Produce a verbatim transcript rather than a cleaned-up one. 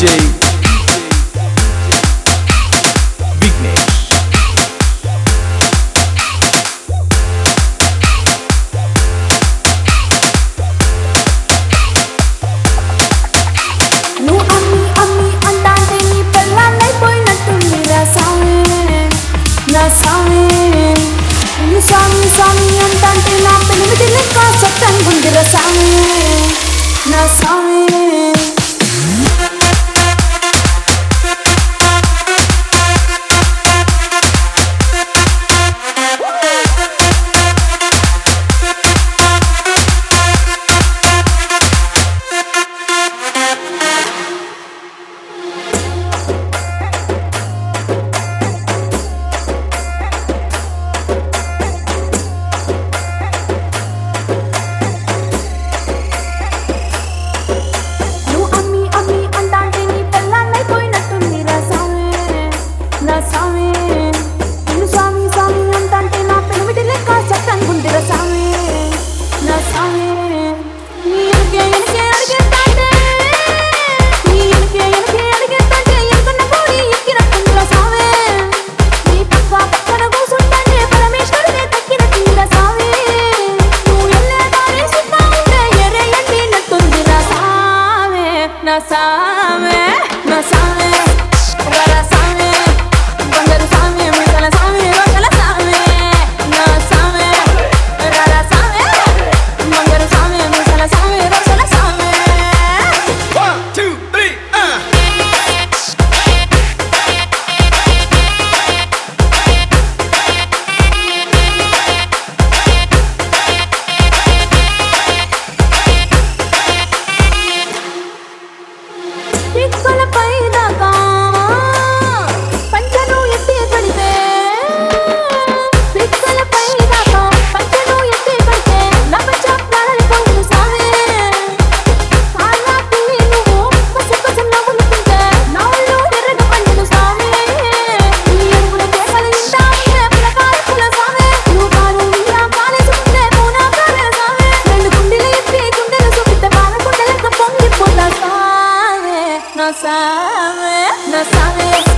DJ Vignesh. నువ్వు అమ్మి అమ్మి అంటాంటే నీ పిల్లలైపోయినట్టుంది రా సామి నా సామి. నువ్వు సామి సామి అంటాంటే నా పెనిమిటి లెక్క సత్తంగుంది రా సామి నా సామి. నా సామే నా సామే వర సామే బంగారు సామే ముసల సామే వసల సామే నా సామే వర సామే బంగారు సామే ముసల సామే వసల సామే. one two three uh పిక్కలపై దాకా పంచను ఎత్తి కడితే పిక్కలపై దాకా పంచను ఎత్తి కడితే నా పంచ ప్రాణాలు పోయిన సామే. కాళ్ళకి నువ్వు పసి పసి నవ్వులు తింటే నా ఒళ్ళు ఎర్రగా పండును సామే. నీ ఎరుపుల కేకలు వింటా ఉంటే పిల్లకాయ పుల సామే. నువ్వు కారు ఇలా కాలేసుకుంటే పూనా కాలే సామే. రెండు గుండెలు ఎత్తి గుండెలు చూపితే బాల గుండెలెక్క పొంగిపోతా సామే నా సామే నా సామే.